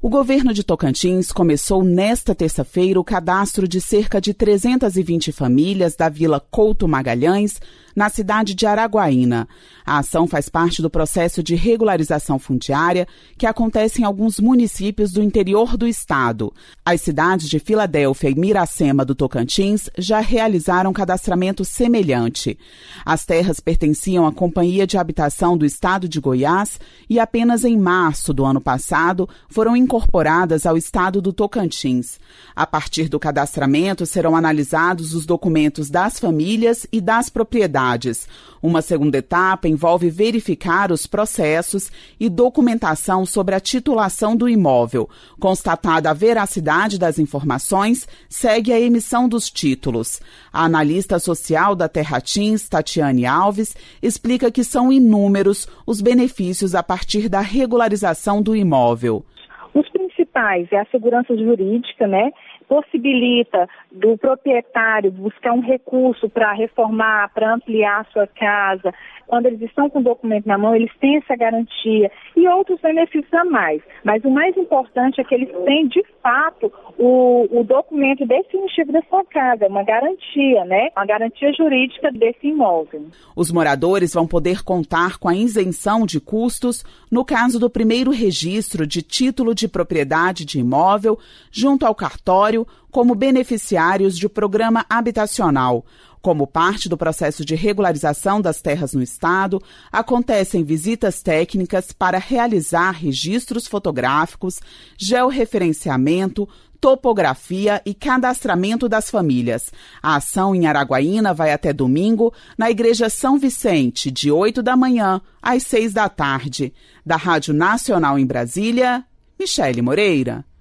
O governo de Tocantins começou nesta terça-feira o cadastro de cerca de 320 famílias da Vila Couto Magalhães, na cidade de Araguaína. A ação faz parte do processo de regularização fundiária que acontece em alguns municípios do interior do estado. As cidades de Filadélfia e Miracema do Tocantins já realizaram cadastramento semelhante. As terras pertenciam à Companhia de Habitação do Estado de Goiás e apenas em março do ano passado foram incorporadas ao estado do Tocantins. A partir do cadastramento serão analisados os documentos das famílias e das propriedades. Uma segunda etapa envolve verificar os processos e documentação sobre a titulação do imóvel. Constatada a veracidade das informações, segue a emissão dos títulos. A analista social da Terratins, Tatiane Alves, explica que são inúmeros os benefícios a partir da regularização do imóvel. Os principais é a segurança jurídica, possibilita do proprietário buscar um recurso para reformar, para ampliar a sua casa. Quando eles estão com o documento na mão, eles têm essa garantia e outros benefícios a mais. Mas o mais importante é que eles têm, de fato, o documento definitivo da sua casa, uma garantia, uma garantia jurídica desse imóvel. Os moradores vão poder contar com a isenção de custos no caso do primeiro registro de título de propriedade de imóvel junto ao cartório como beneficiários de programa habitacional. Como parte do processo de regularização das terras no estado, acontecem visitas técnicas para realizar registros fotográficos, georreferenciamento, topografia e cadastramento das famílias. A ação em Araguaína vai até domingo, na Igreja São Vicente, de 8 da manhã às 6 da tarde. Da Rádio Nacional em Brasília, Michele Moreira.